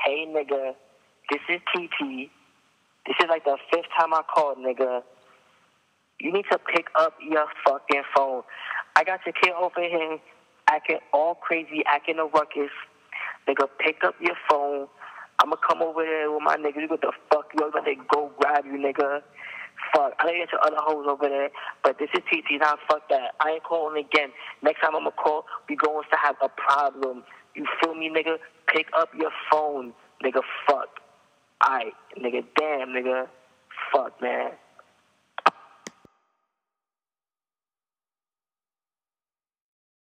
hey, nigga, this is TT. This is like the 5th time I called, nigga. You need to pick up your fucking phone. I got your kid over here acting all crazy, acting a ruckus. Nigga, pick up your phone. I'ma come over there with my nigga. You got the fuck you about to go grab you, nigga. Fuck. I know you got your other hoes over there, but this is TT. Now fuck that. I ain't calling again. Next time I'ma call, we going to have a problem. You feel me, nigga? Pick up your phone, nigga. Fuck. Alright, nigga. Damn, nigga. Fuck, man.